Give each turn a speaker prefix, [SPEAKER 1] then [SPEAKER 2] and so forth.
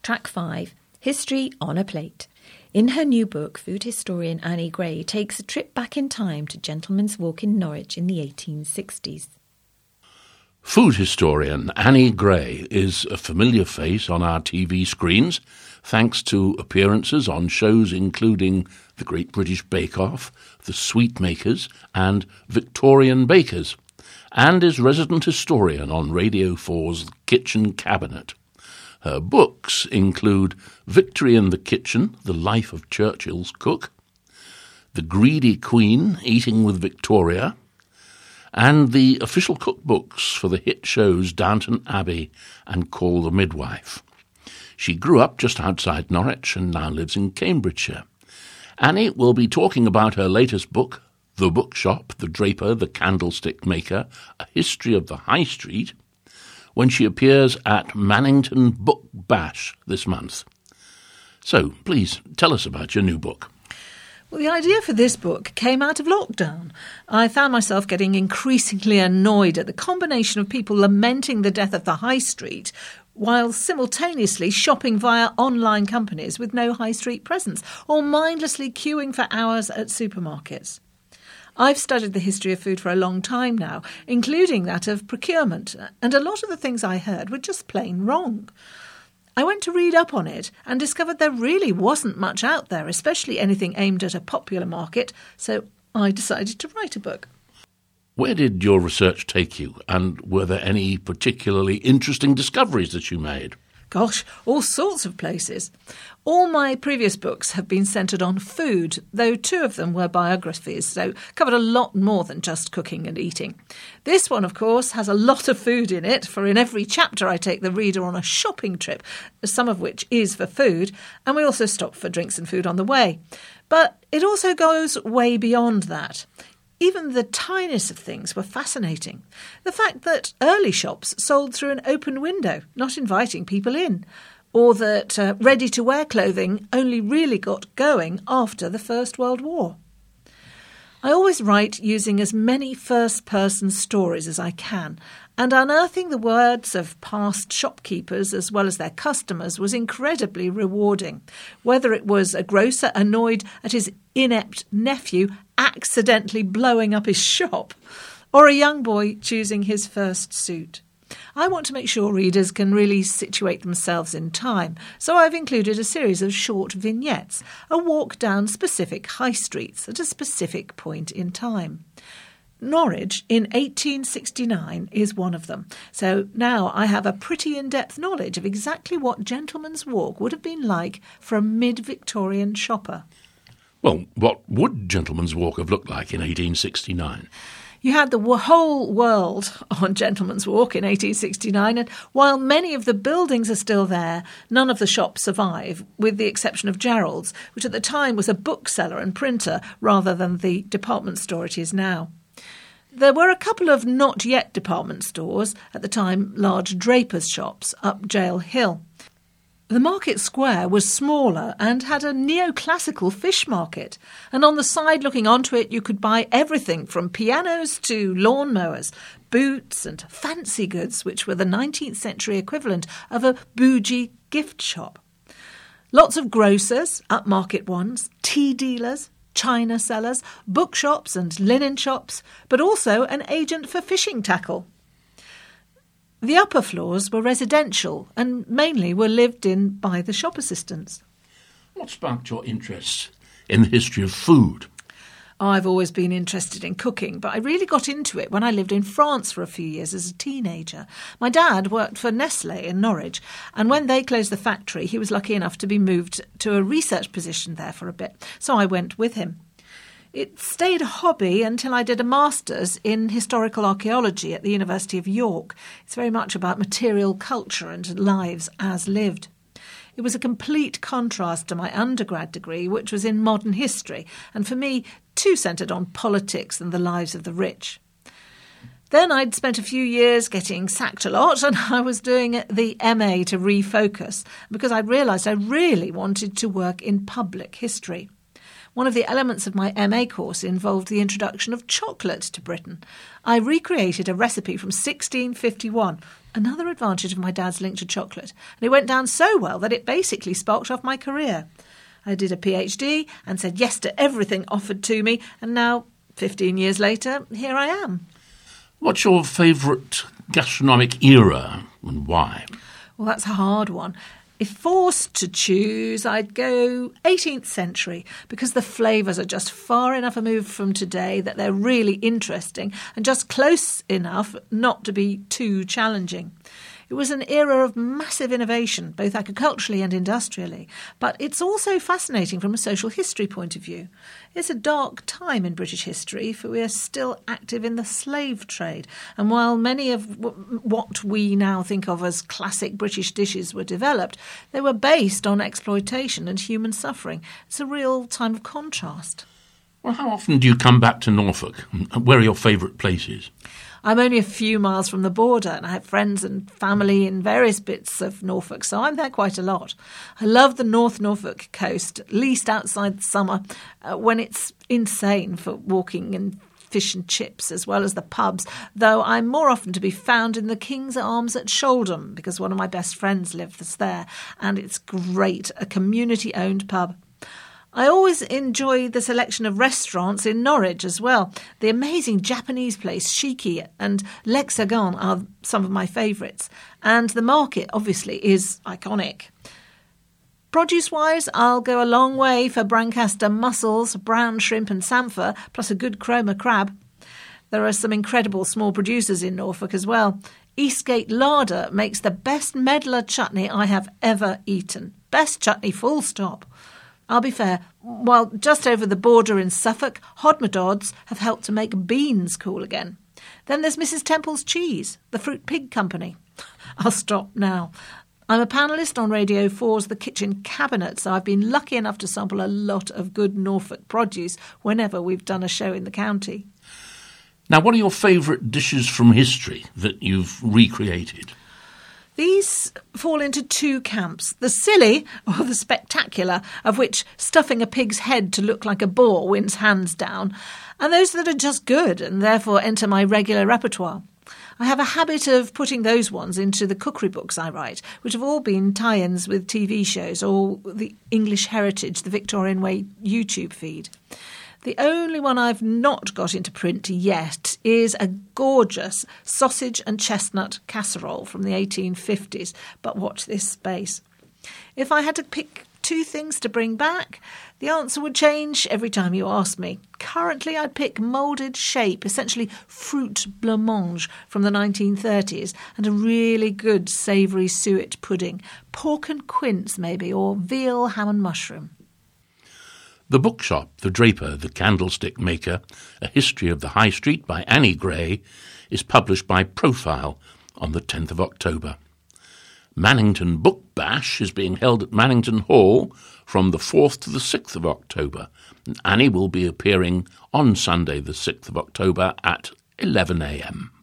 [SPEAKER 1] Track 5, History on a Plate. In her new book, food historian Annie Gray takes a trip back in time to Gentleman's Walk in Norwich in the 1860s.
[SPEAKER 2] Food historian Annie Gray is a familiar face on our TV screens, thanks to appearances on shows including The Great British Bake Off, The Sweetmakers and Victorian Bakers, and is resident historian on Radio 4's Kitchen Cabinet. Her books include Victory in the Kitchen, The Life of Churchill's Cook, The Greedy Queen, Eating with Victoria, and the official cookbooks for the hit shows Downton Abbey and Call the Midwife. She grew up just outside Norwich and now lives in Cambridgeshire. Annie will be talking about her latest book, The Bookshop, The Draper, The Candlestick Maker, A History of the High Street, when she appears at Mannington Book Bash this month. So, please, tell us about your new book.
[SPEAKER 3] Well, the idea for this book came out of lockdown. I found myself getting increasingly annoyed at the combination of people lamenting the death of the high street while simultaneously shopping via online companies with no high street presence or mindlessly queuing for hours at supermarkets. I've studied the history of food for a long time now, including that of procurement, and a lot of the things I heard were just plain wrong. I went to read up on it and discovered there really wasn't much out there, especially anything aimed at a popular market, so I decided to write a book.
[SPEAKER 2] Where did your research take you, and were there any particularly interesting discoveries that you made?
[SPEAKER 3] Gosh, all sorts of places. All my previous books have been centred on food, though 2 of them were biographies, so covered a lot more than just cooking and eating. This one, of course, has a lot of food in it, for in every chapter I take the reader on a shopping trip, some of which is for food, and we also stop for drinks and food on the way. But it also goes way beyond that. Even the tiniest of things were fascinating. The fact that early shops sold through an open window, not inviting people in, or that ready-to-wear clothing only really got going after the First World War. I always write using as many first-person stories as I can, and unearthing the words of past shopkeepers as well as their customers was incredibly rewarding, whether it was a grocer annoyed at his inept nephew accidentally blowing up his shop, or a young boy choosing his first suit. I want to make sure readers can really situate themselves in time, so I've included a series of short vignettes, a walk down specific high streets at a specific point in time. Norwich in 1869 is one of them, so now I have a pretty in-depth knowledge of exactly what Gentleman's Walk would have been like for a mid-Victorian shopper.
[SPEAKER 2] Well, what would Gentleman's Walk have looked like in 1869?
[SPEAKER 3] You had the whole world on Gentleman's Walk in 1869, and while many of the buildings are still there, none of the shops survive, with the exception of Gerald's, which at the time was a bookseller and printer rather than the department store it is now. There were a couple of not-yet department stores, at the time large drapers' shops, up Jail Hill. The market square was smaller and had a neoclassical fish market, and on the side looking onto it you could buy everything from pianos to lawnmowers, boots and fancy goods, which were the 19th century equivalent of a bougie gift shop. Lots of grocers, upmarket ones, tea dealers, china sellers, bookshops and linen shops, but also an agent for fishing tackle. The upper floors were residential and mainly were lived in by the shop assistants.
[SPEAKER 2] What sparked your interest in the history of food?
[SPEAKER 3] I've always been interested in cooking, but I really got into it when I lived in France for a few years as a teenager. My dad worked for Nestlé in Norwich, and when they closed the factory, he was lucky enough to be moved to a research position there for a bit, so I went with him. It stayed a hobby until I did a master's in historical archaeology at the University of York. It's very much about material culture and lives as lived. It was a complete contrast to my undergrad degree, which was in modern history, and for me, too centred on politics and the lives of the rich. Then I'd spent a few years getting sacked a lot, and I was doing the MA to refocus, because I realised I really wanted to work in public history. One of the elements of my MA course involved the introduction of chocolate to Britain. I recreated a recipe from 1651, another advantage of my dad's link to chocolate, and it went down so well that it basically sparked off my career. I did a PhD and said yes to everything offered to me, and now, 15 years later, here I am.
[SPEAKER 2] What's your favourite gastronomic era and why?
[SPEAKER 3] Well, that's a hard one. If forced to choose, I'd go 18th century because the flavours are just far enough removed from today that they're really interesting and just close enough not to be too challenging. It was an era of massive innovation, both agriculturally and industrially, but it's also fascinating from a social history point of view. It's a dark time in British history, for we are still active in the slave trade, and while many of what we now think of as classic British dishes were developed, they were based on exploitation and human suffering. It's a real time of contrast.
[SPEAKER 2] Well, how often do you come back to Norfolk? Where are your favourite places?
[SPEAKER 3] I'm only a few miles from the border and I have friends and family in various bits of Norfolk, so I'm there quite a lot. I love the North Norfolk coast, at least outside the summer, when it's insane for walking and fish and chips, as well as the pubs, though I'm more often to be found in the King's Arms at Sholdham, because one of my best friends lives there, and it's great, a community-owned pub. I always enjoy the selection of restaurants in Norwich as well. The amazing Japanese place, Shiki, and L'Hexagon are some of my favourites. And the market, obviously, is iconic. Produce-wise, I'll go a long way for Brancaster mussels, brown shrimp and samphire, plus a good Cromer crab. There are some incredible small producers in Norfolk as well. Eastgate Larder makes the best medlar chutney I have ever eaten. Best chutney, full stop. I'll be fair, while just over the border in Suffolk, Hodmedod's have helped to make beans cool again. Then there's Mrs. Temple's Cheese, the Fruit Pig Company. I'll stop now. I'm a panellist on Radio 4's The Kitchen Cabinet, so I've been lucky enough to sample a lot of good Norfolk produce whenever we've done a show in the county.
[SPEAKER 2] Now, what are your favourite dishes from history that you've recreated?
[SPEAKER 3] These fall into two camps, the silly or the spectacular, of which stuffing a pig's head to look like a boar wins hands down, and those that are just good and therefore enter my regular repertoire. I have a habit of putting those ones into the cookery books I write, which have all been tie-ins with TV shows or the English Heritage, the Victorian Way YouTube feed. The only one I've not got into print yet is a gorgeous sausage and chestnut casserole from the 1850s, but watch this space. If I had to pick two things to bring back, the answer would change every time you ask me. Currently, I'd pick moulded shape, essentially fruit blancmange from the 1930s, and a really good savoury suet pudding, pork and quince maybe, or veal ham and mushroom.
[SPEAKER 2] The Bookshop, The Draper, The Candlestick Maker, A History of the High Street by Annie Gray, is published by Profile on the 10th of October. Mannington Book Bash is being held at Mannington Hall from the 4th to the 6th of October. And Annie will be appearing on Sunday the 6th of October at 11 a.m.